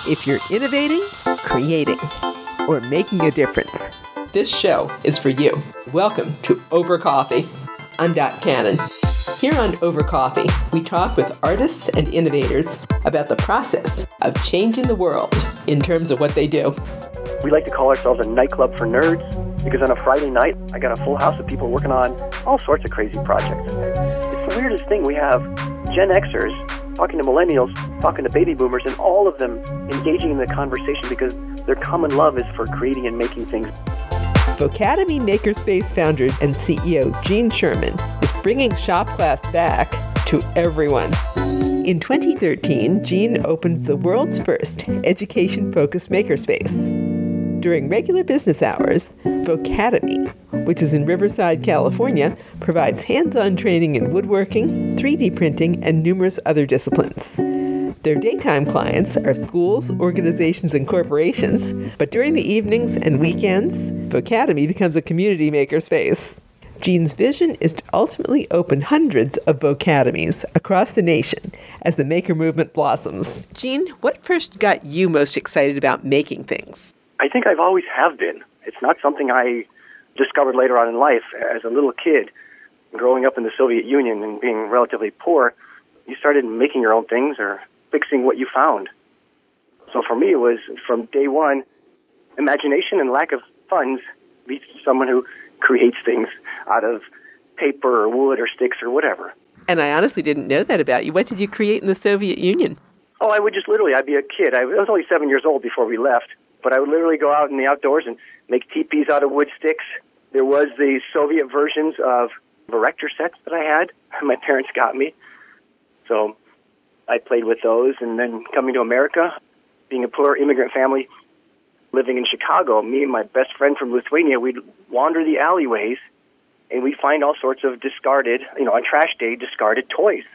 If you're innovating, creating, or making a difference, this show is for you. Welcome to Over Coffee. I'm Dot Cannon. Here on Over Coffee, we talk with artists and innovators about the process of changing the world in terms of what they do. We like to call ourselves a nightclub for nerds because on a Friday night, I got a full house of people working on all sorts of crazy projects. It's the weirdest thing. We have Gen Xers talking to millennials, talking to baby boomers, and all of them engaging in the conversation because their common love is for creating and making things. Vocatomy Makerspace founder and CEO Gene Sherman is bringing shop class back to everyone. In 2013, Gene opened the world's first education-focused makerspace. During regular business hours, Vocatomy, which is in Riverside, California, provides hands-on training in woodworking, 3D printing, and numerous other disciplines. Their daytime clients are schools, organizations, and corporations, but during the evenings and weekends, Vocatomy becomes a community makerspace. Gene's vision is to ultimately open hundreds of Vocatomies across the nation as the maker movement blossoms. Gene, what first got you most excited about making things? I think I've always have been. It's not something I discovered later on in life. As a little kid, growing up in the Soviet Union and being relatively poor, you started making your own things or fixing what you found. So for me, it was from day one, imagination and lack of funds leads to someone who creates things out of paper or wood or sticks or whatever. And I honestly didn't know that about you. What did you create in the Soviet Union? Oh, I'd be a kid. I was only 7 years old before we left, but I would literally go out in the outdoors and make teepees out of wood sticks. There was the Soviet versions of erector sets that I had. My parents got me. So I played with those, and then coming to America, being a poor immigrant family, living in Chicago, me and my best friend from Lithuania, we'd wander the alleyways, and we'd find all sorts of discarded, on trash day, discarded toys.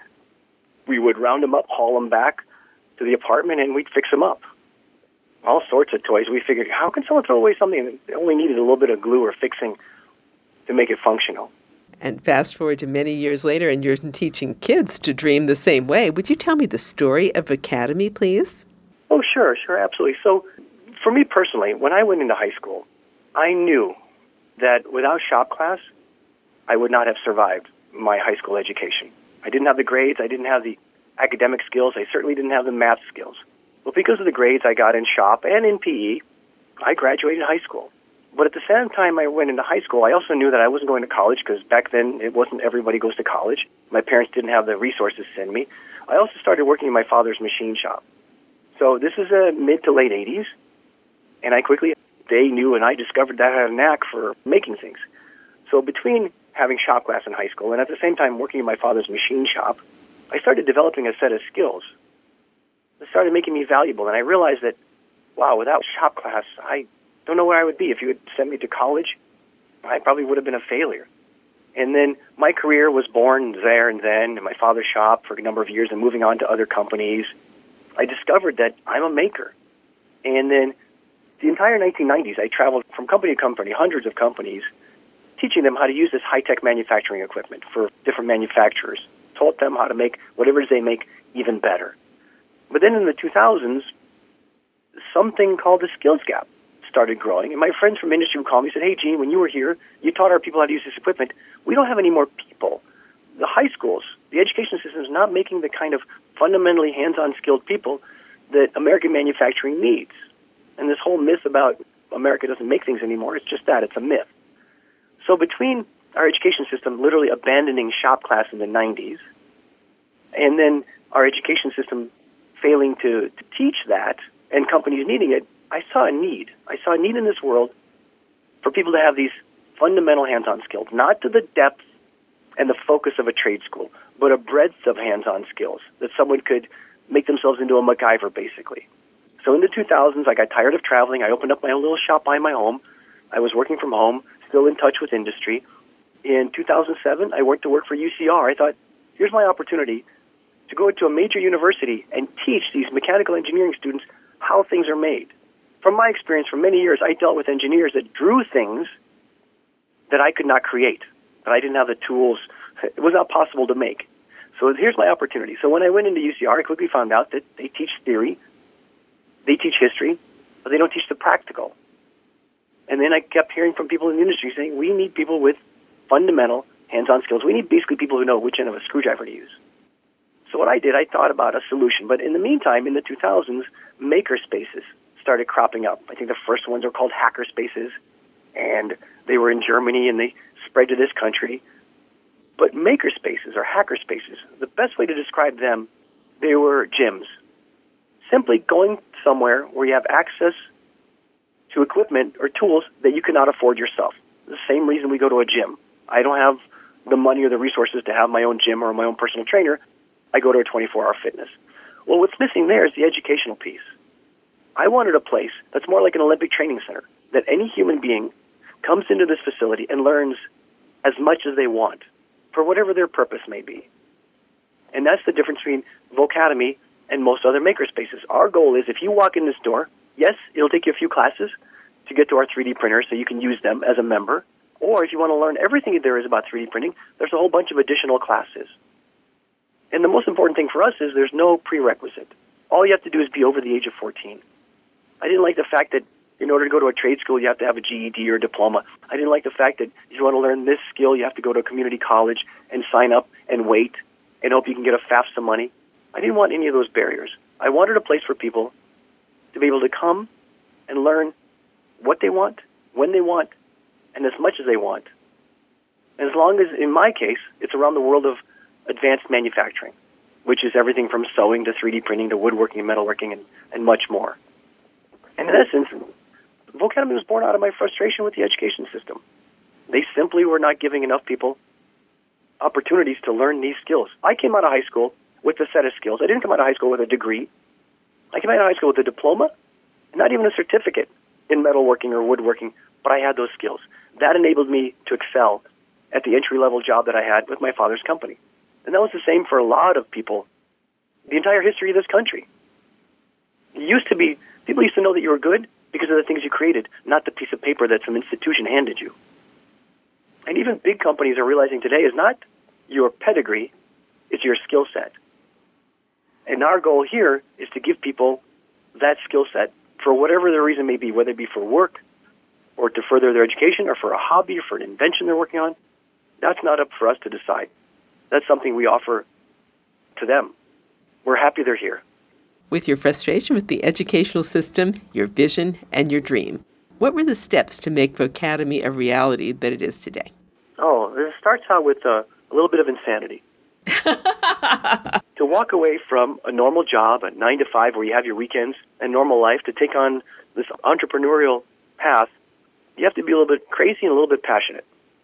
We would round them up, haul them back to the apartment, and we'd fix them up. All sorts of toys. We figured, how can someone throw away something that only needed a little bit of glue or fixing to make it functional? And fast forward to many years later, and you're teaching kids to dream the same way. Would you tell me the story of Vocatomy, please? Oh, sure, absolutely. So, for me personally, when I went into high school, I knew that without shop class, I would not have survived my high school education. I didn't have the grades, I didn't have the academic skills, I certainly didn't have the math skills. Well, because of the grades I got in shop and in PE, I graduated high school. But at the same time I went into high school, I also knew that I wasn't going to college because back then it wasn't everybody goes to college. My parents didn't have the resources to send me. I also started working in my father's machine shop. So this is mid to late 80s, and they knew and I discovered that I had a knack for making things. So between having shop class in high school and at the same time working in my father's machine shop, I started developing a set of skills that started making me valuable. And I realized that, wow, without shop class, I don't know where I would be. If you had sent me to college, I probably would have been a failure. And then my career was born there and then in my father's shop for a number of years and moving on to other companies. I discovered that I'm a maker. And then the entire 1990s, I traveled from company to company, hundreds of companies, teaching them how to use this high-tech manufacturing equipment for different manufacturers, taught them how to make whatever it is they make even better. But then in the 2000s, something called the skills gap started growing. And my friends from industry would call me and said, hey, Gene, when you were here, you taught our people how to use this equipment. We don't have any more people. The high schools, the education system is not making the kind of fundamentally hands-on skilled people that American manufacturing needs. And this whole myth about America doesn't make things anymore, it's just that, it's a myth. So between our education system literally abandoning shop class in the 90s and then our education system failing to teach that and companies needing it, I saw a need. I saw a need in this world for people to have these fundamental hands-on skills, not to the depth and the focus of a trade school, but a breadth of hands-on skills that someone could make themselves into a MacGyver, basically. So in the 2000s, I got tired of traveling. I opened up my own little shop by my home. I was working from home, still in touch with industry. In 2007, I went to work for UCR. I thought, here's my opportunity to go to a major university and teach these mechanical engineering students how things are made. From my experience for many years, I dealt with engineers that drew things that I could not create, that I didn't have the tools. It was not possible to make. So here's my opportunity. So when I went into UCR, I quickly found out that they teach theory They teach history, but they don't teach the practical. And then I kept hearing from people in the industry saying, we need people with fundamental hands-on skills. We need basically people who know which end of a screwdriver to use. So what I did, I thought about a solution. But in the meantime, in the 2000s, maker spaces started cropping up. I think the first ones were called hacker spaces, and they were in Germany, and they spread to this country. But maker spaces or hacker spaces, the best way to describe them, they were gyms. Simply going somewhere where you have access to equipment or tools that you cannot afford yourself. The same reason we go to a gym. I don't have the money or the resources to have my own gym or my own personal trainer. I go to a 24-hour fitness. Well, what's missing there is the educational piece. I wanted a place that's more like an Olympic training center, that any human being comes into this facility and learns as much as they want for whatever their purpose may be. And that's the difference between Vocademy and most other makerspaces. Our goal is if you walk in this door, yes, it'll take you a few classes to get to our 3D printers so you can use them as a member. Or if you want to learn everything there is about 3D printing, there's a whole bunch of additional classes. And the most important thing for us is there's no prerequisite. All you have to do is be over the age of 14. I didn't like the fact that in order to go to a trade school, you have to have a GED or a diploma. I didn't like the fact that if you want to learn this skill, you have to go to a community college and sign up and wait and hope you can get a FAFSA money. I didn't want any of those barriers. I wanted a place for people to be able to come and learn what they want, when they want, and as much as they want. And as long as, in my case, it's around the world of advanced manufacturing, which is everything from sewing to 3D printing to woodworking and metalworking and much more. And in essence, Vocademy was born out of my frustration with the education system. They simply were not giving enough people opportunities to learn these skills. I came out of high school with a set of skills. I didn't come out of high school with a degree. I came out of high school with a diploma, not even a certificate in metalworking or woodworking, but I had those skills. That enabled me to excel at the entry-level job that I had with my father's company. And that was the same for a lot of people, the entire history of this country. People used to know that you were good because of the things you created, not the piece of paper that some institution handed you. And even big companies are realizing today is not your pedigree, it's your skill set. And our goal here is to give people that skill set for whatever the reason may be, whether it be for work or to further their education or for a hobby or for an invention they're working on. That's not up for us to decide. That's something we offer to them. We're happy they're here. With your frustration with the educational system, your vision, and your dream, what were the steps to make Vocademy a reality that it is today? Oh, it starts out with a little bit of insanity. To walk away from a normal job, a 9 to 5 where you have your weekends and normal life, to take on this entrepreneurial path, you have to be a little bit crazy and a little bit passionate.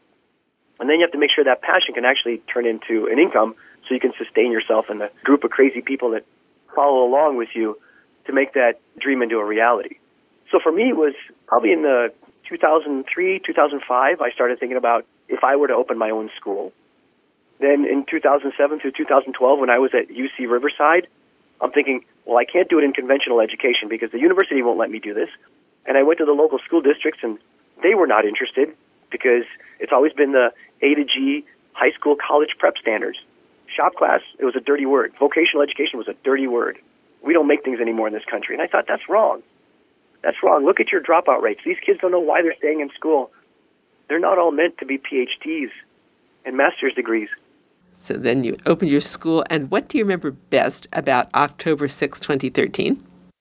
And then you have to make sure that passion can actually turn into an income so you can sustain yourself and the group of crazy people that follow along with you to make that dream into a reality. So for me, it was probably in the 2003, 2005, I started thinking about if I were to open my own school. Then in 2007 through 2012, when I was at UC Riverside, I'm thinking, well, I can't do it in conventional education because the university won't let me do this. And I went to the local school districts, and they were not interested because it's always been the A to G high school college prep standards. Shop class, it was a dirty word. Vocational education was a dirty word. We don't make things anymore in this country. And I thought, that's wrong. That's wrong. Look at your dropout rates. These kids don't know why they're staying in school. They're not all meant to be PhDs and master's degrees. So then you opened your school, and what do you remember best about October 6, 2013?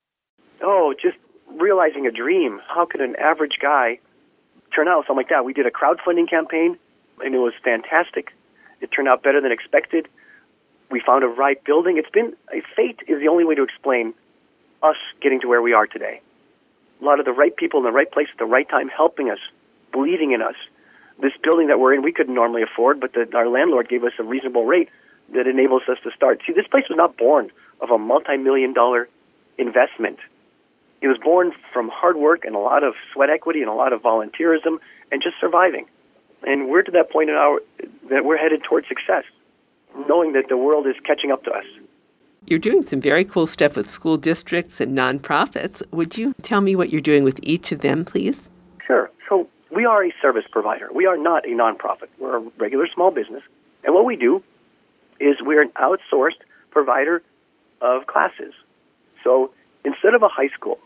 Oh, just realizing a dream. How could an average guy turn out something like that? We did a crowdfunding campaign, and it was fantastic. It turned out better than expected. We found a right building. Fate is the only way to explain us getting to where we are today. A lot of the right people in the right place at the right time helping us, believing in us. This building that we're in, we couldn't normally afford, but our landlord gave us a reasonable rate that enables us to start. See, this place was not born of a multi-million-dollar investment. It was born from hard work and a lot of sweat equity and a lot of volunteerism and just surviving. And we're to that point that we're headed towards success, knowing that the world is catching up to us. You're doing some very cool stuff with school districts and nonprofits. Would you tell me what you're doing with each of them, please? Sure. So we are a service provider. We are not a nonprofit. We're a regular small business. And what we do is we're an outsourced provider of classes. So instead of a high school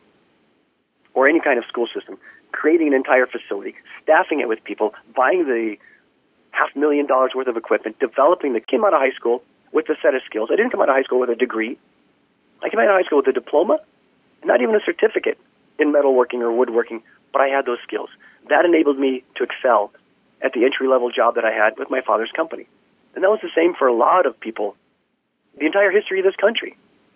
or any kind of school system creating an entire facility, staffing it with people, buying the $500,000 worth of equipment, developing the came out of high school with a set of skills. I didn't come out of high school with a degree. I came out of high school with a diploma, not even a certificate in metalworking or woodworking, but I had those skills. That enabled me to excel at the entry-level job that I had with my father's company. And that was the same for a lot of people, the entire history of this country.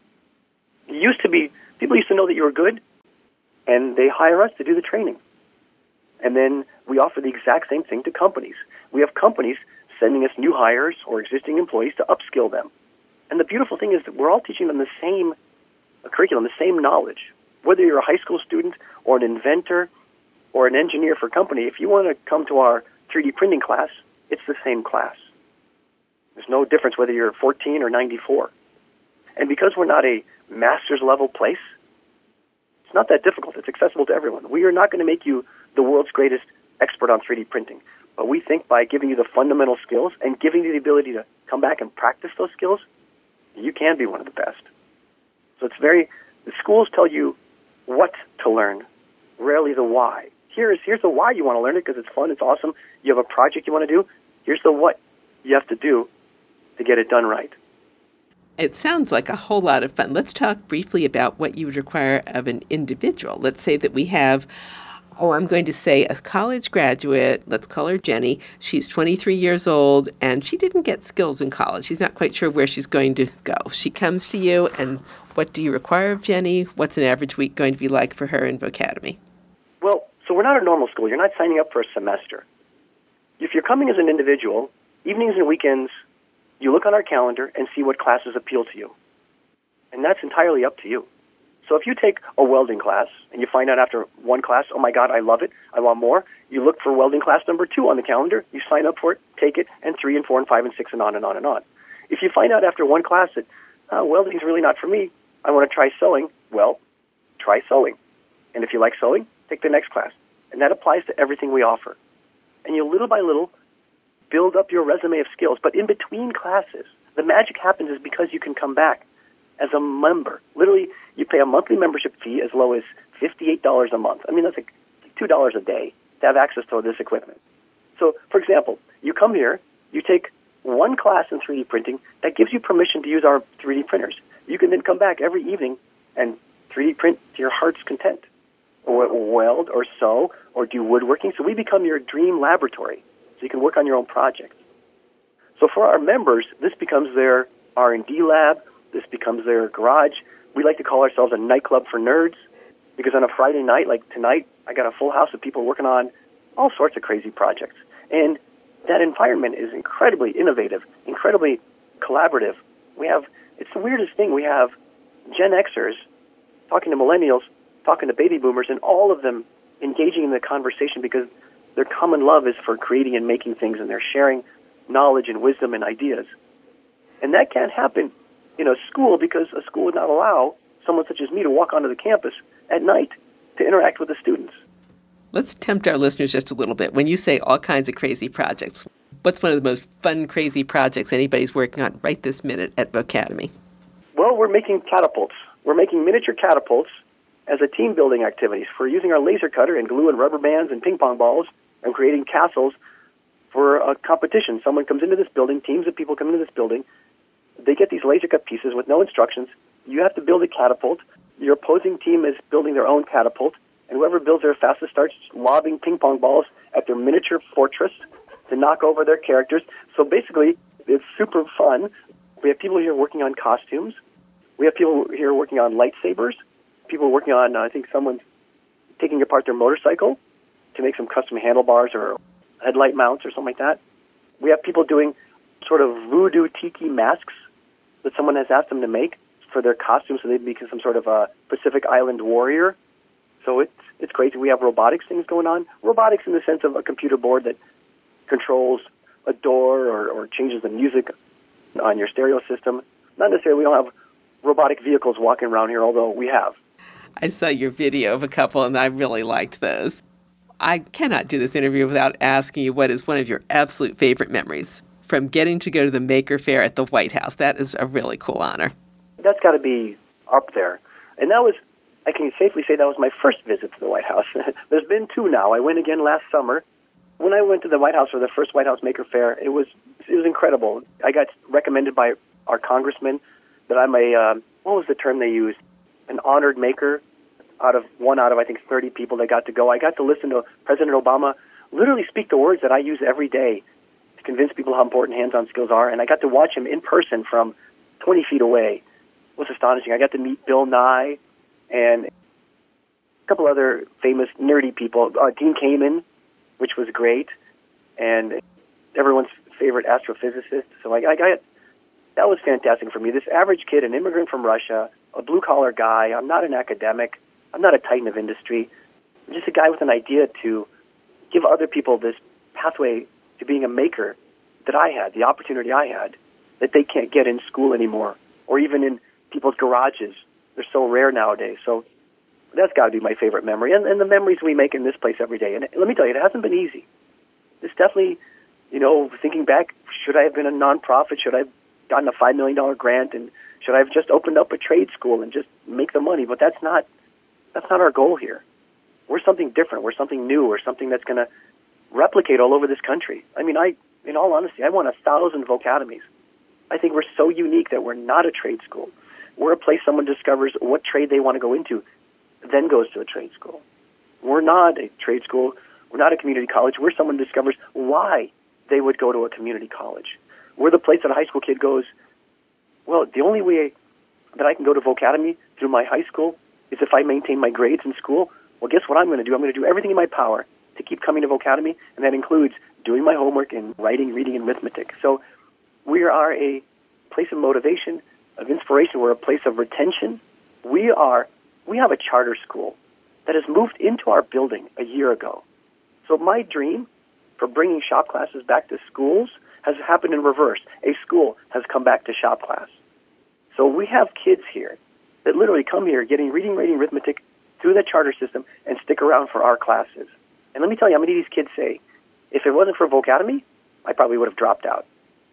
It used to be, people used to know that you were good, and they hire us to do the training. And then we offer the exact same thing to companies. We have companies sending us new hires or existing employees to upskill them. And the beautiful thing is that we're all teaching them the same curriculum, the same knowledge. Whether you're a high school student or an inventor or an engineer for a company, if you want to come to our 3D printing class, it's the same class. There's no difference whether you're 14 or 94. And because we're not a master's level place, it's not that difficult. It's accessible to everyone. We are not going to make you the world's greatest expert on 3D printing. But we think by giving you the fundamental skills and giving you the ability to come back and practice those skills, you can be one of the best. So the schools tell you what to learn, rarely the why. Here's the why you want to learn it because it's fun, it's awesome. You have a project you want to do. Here's the what you have to do to get it done right. It sounds like a whole lot of fun. Let's talk briefly about what you would require of an individual. Let's say that we have, I'm going to say a college graduate, let's call her Jenny. She's 23 years old, and she didn't get skills in college. She's not quite sure where she's going to go. She comes to you, and what do you require of Jenny? What's an average week going to be like for her in Vocademy? Well, so we're not a normal school. You're not signing up for a semester. If you're coming as an individual, evenings and weekends, you look on our calendar and see what classes appeal to you. And that's entirely up to you. So if you take a welding class and you find out after one class, oh my God, I love it, I want more, you look for welding class number 2 on the calendar, you sign up for it, take it, and 3 and 4 and 5 and 6 and on and on and on. If you find out after one class that welding's really not for me, I want to try sewing, well, try sewing. And if you like sewing, take the next class. And that applies to everything we offer. And you little by little build up your resume of skills. But in between classes, the magic happens is because you can come back as a member. Literally, you pay a monthly membership fee as low as $58 a month. I mean, that's like $2 a day to have access to this equipment. So, for example, you come here, you take one class in 3D printing that gives you permission to use our 3D printers. You can then come back every evening and 3D print to your heart's content, or weld or sew or do woodworking. So we become your dream laboratory, so you can work on your own projects. So for our members, this becomes their R&D lab. This becomes their garage. We like to call ourselves a nightclub for nerds because on a Friday night, like tonight, I got a full house of people working on all sorts of crazy projects. And that environment is incredibly innovative, incredibly collaborative. It's the weirdest thing. We have Gen Xers talking to millennials, talking to baby boomers, and all of them engaging in the conversation because their common love is for creating and making things, and they're sharing knowledge and wisdom and ideas. And that can't happen in a school because a school would not allow someone such as me to walk onto the campus at night to interact with the students. Let's tempt our listeners just a little bit. When you say all kinds of crazy projects, what's one of the most fun, crazy projects anybody's working on right this minute at Vocademy? Well, we're making catapults. We're making miniature catapults as a team-building activity. We're using our laser cutter and glue and rubber bands and ping pong balls and creating castles for a competition. Someone comes into this building, teams of people come into this building. They get these laser-cut pieces with no instructions. You have to build a catapult. Your opposing team is building their own catapult, and whoever builds their fastest starts lobbing ping pong balls at their miniature fortress to knock over their characters. So basically, it's super fun. We have people here working on costumes. We have people here working on lightsabers. People working on, I think someone's taking apart their motorcycle to make some custom handlebars or headlight mounts or something like that. We have people doing sort of voodoo tiki masks that someone has asked them to make for their costumes so they become some sort of a Pacific Island warrior. So it's crazy. We have robotics things going on. Robotics in the sense of a computer board that controls a door or changes the music on your stereo system. Not necessarily, we don't have robotic vehicles walking around here, although we have. I saw your video of a couple, and I really liked those. I cannot do this interview without asking you what is one of your absolute favorite memories from getting to go to the Maker Faire at the White House. That is a really cool honor. That's got to be up there. And that was I can safely say that was my first visit to the White House. There's been 2 now. I went again last summer. When I went to the White House for the first White House Maker Faire, it was incredible. I got recommended by our congressman that I'm what was the term they used? An honored maker out of I think 30 people that got to go. I got to listen to President Obama literally speak the words that I use every day to convince people how important hands-on skills are, and I got to watch him in person from 20 feet away. It was astonishing. I got to meet Bill Nye and a couple other famous nerdy people, Dean Kamen, which was great, and everyone's favorite astrophysicist. So that was fantastic for me. This average kid, an immigrant from Russia, a blue-collar guy. I'm not an academic. I'm not a titan of industry. I'm just a guy with an idea to give other people this pathway to being a maker that I had, the opportunity I had, that they can't get in school anymore, or even in people's garages. They're so rare nowadays. So that's got to be my favorite memory, and the memories we make in this place every day. And let me tell you, it hasn't been easy. It's definitely, thinking back, should I have been a nonprofit? Should I have gotten a $5 million grant? And should I have just opened up a trade school and just make the money? But that's not our goal here. We're something different. We're something new. We're something that's going to replicate all over this country. I mean, in all honesty, I want 1,000 Vocademies. I think we're so unique that we're not a trade school. We're a place someone discovers what trade they want to go into, then goes to a trade school. We're not a trade school. We're not a community college. We're someone who discovers why they would go to a community college. We're the place that a high school kid goes, well, the only way that I can go to Vocademy through my high school is if I maintain my grades in school. Well, guess what I'm going to do? I'm going to do everything in my power to keep coming to Vocademy, and that includes doing my homework and writing, reading, and arithmetic. So we are a place of motivation, of inspiration. We're a place of retention. We have a charter school that has moved into our building a year ago. So my dream for bringing shop classes back to schools has happened in reverse. A school has come back to shop class. So we have kids here that literally come here getting reading, writing, arithmetic through the charter system and stick around for our classes. And let me tell you how many of these kids say, if it wasn't for Vocademy, I probably would have dropped out.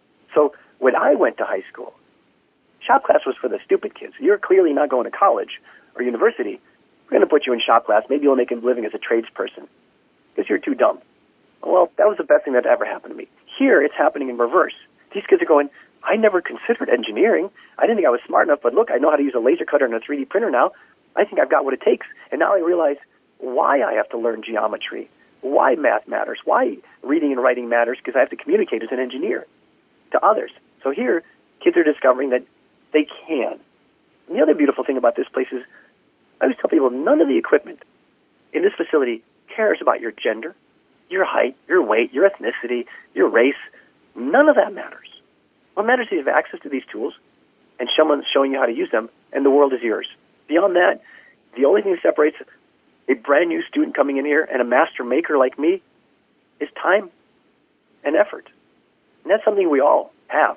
So when I went to high school, shop class was for the stupid kids. You're clearly not going to college or university. We're going to put you in shop class. Maybe you'll make a living as a tradesperson because you're too dumb. Well, that was the best thing that ever happened to me. Here, it's happening in reverse. These kids are going, I never considered engineering. I didn't think I was smart enough, but look, I know how to use a laser cutter and a 3D printer now. I think I've got what it takes. And now I realize why I have to learn geometry, why math matters, why reading and writing matters, because I have to communicate as an engineer to others. So here, kids are discovering that they can. And the other beautiful thing about this place is, I always tell people, none of the equipment in this facility cares about your gender, your height, your weight, your ethnicity, your race. None of that matters. What matters is you have access to these tools, and someone's showing you how to use them, and the world is yours. Beyond that, the only thing that separates a brand new student coming in here and a master maker like me is time and effort. And that's something we all have.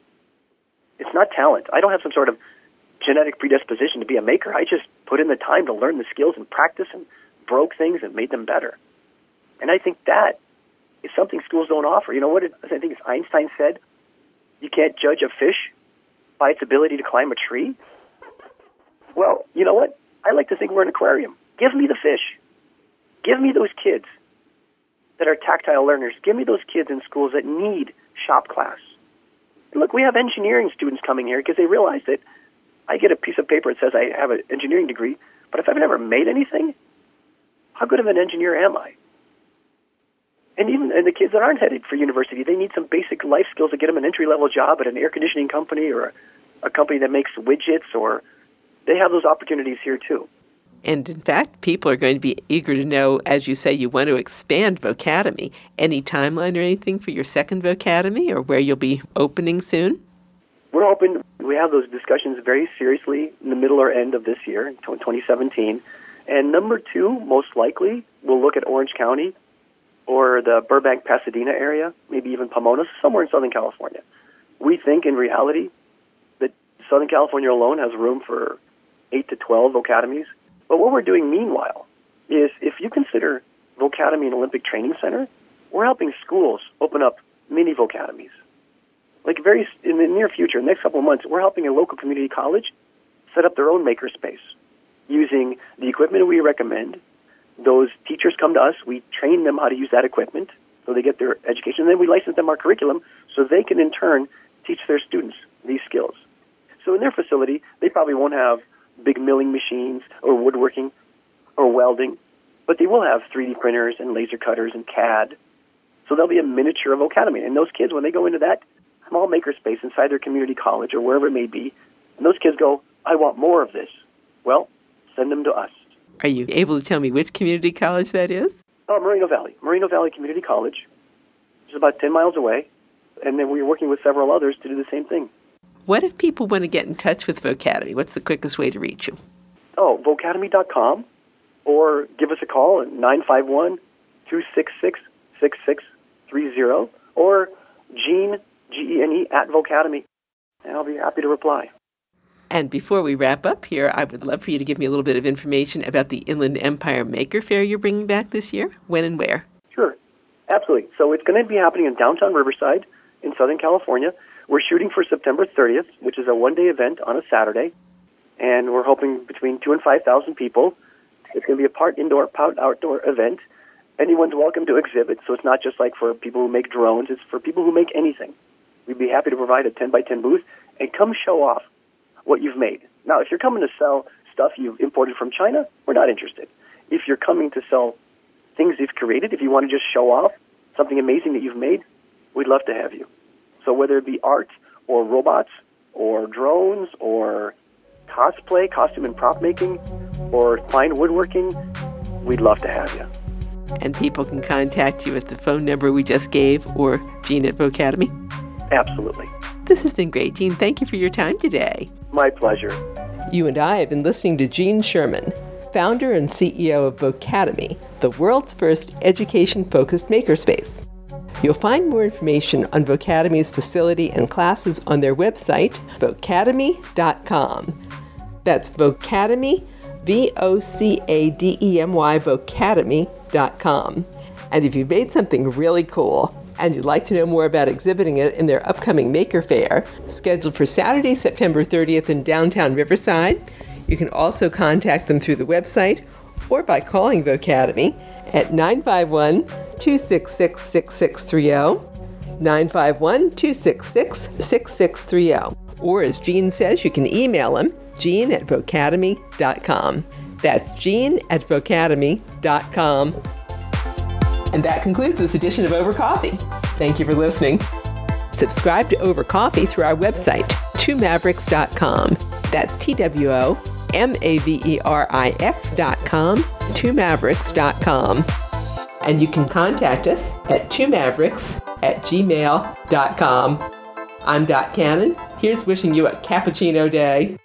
It's not talent. I don't have some sort of genetic predisposition to be a maker. I just put in the time to learn the skills and practice and broke things and made them better. And I think that is something schools don't offer. You know what? I think it's Einstein said, you can't judge a fish by its ability to climb a tree. Well, you know what? I like to think we're an aquarium. Give me the fish. Give me those kids that are tactile learners. Give me those kids in schools that need shop class. And look, we have engineering students coming here because they realize that I get a piece of paper that says I have an engineering degree, but if I've never made anything, how good of an engineer am I? And even the kids that aren't headed for university, they need some basic life skills to get them an entry-level job at an air conditioning company or a company that makes widgets, or they have those opportunities here too. And in fact, people are going to be eager to know, as you say, you want to expand Vocademy. Any timeline or anything for your second Vocademy, or where you'll be opening soon? We're hoping we have those discussions very seriously in the middle or end of this year, in 2017. And number 2, most likely, we'll look at Orange County or the Burbank-Pasadena area, maybe even Pomona, somewhere in Southern California. We think, in reality, that Southern California alone has room for 8 to 12 Vocademies. But what we're doing meanwhile is, if you consider Vocademy an Olympic Training Center, we're helping schools open up mini Vocademies. Like in the near future, the next couple of months, we're helping a local community college set up their own makerspace. using the equipment we recommend. Those teachers come to us. We train them how to use that equipment so they get their education. And then we license them our curriculum so they can, in turn, teach their students these skills. So in their facility, they probably won't have big milling machines or woodworking or welding, but they will have 3D printers and laser cutters and CAD. So there'll be a miniature of Vocatomy. And those kids, when they go into that small makerspace inside their community college or wherever it may be, and those kids go, I want more of this. Well, send them to us. Are you able to tell me which community college that is? Oh, Moreno Valley Community College. It's about 10 miles away. And then we're working with several others to do the same thing. What if people want to get in touch with Vocatomy? What's the quickest way to reach you? Oh, Vocatomy.com, or give us a call at 951-266-6630, or Gene, Gene, at Vocatomy, and I'll be happy to reply. And before we wrap up here, I would love for you to give me a little bit of information about the Inland Empire Maker Faire you're bringing back this year. When and where? Sure, absolutely. So it's going to be happening in downtown Riverside in Southern California. We're shooting for September 30th, which is a one-day event on a Saturday, and we're hoping between 2,000 and 5,000 people. It's going to be a part indoor, part outdoor event. Anyone's welcome to exhibit, so it's not just like for people who make drones. It's for people who make anything. We'd be happy to provide a 10-by-10 booth, and come show off what you've made. Now, if you're coming to sell stuff you've imported from China, we're not interested. If you're coming to sell things you've created, if you want to just show off something amazing that you've made, we'd love to have you. So whether it be art or robots or drones or cosplay, costume and prop making, or fine woodworking, we'd love to have you. And people can contact you at the phone number we just gave or Gene at Vocatomy? Absolutely. This has been great, Gene. Thank you for your time today. My pleasure. You and I have been listening to Gene Sherman, founder and CEO of Vocatomy, the world's first education-focused makerspace. You'll find more information on Vocatomy's facility and classes on their website, vocatomy.com. That's Vocatomy, Vocademy, Vocatomy.com. And if you've made something really cool and you'd like to know more about exhibiting it in their upcoming Maker Faire, scheduled for Saturday, September 30th in downtown Riverside, you can also contact them through the website or by calling Vocatomy at 951-266-6630, 951-266-6630. Or as Gene says, you can email him, Gene at Vocatomy.com. That's Gene at Vocatomy.com. And that concludes this edition of Over Coffee. Thank you for listening. Subscribe to Over Coffee through our website, twomavericks.com. That's TWOMAVERIX.com, twomavericks.com. And you can contact us at twomavericks@gmail.com. I'm Dot Cannon. Here's wishing you a cappuccino day.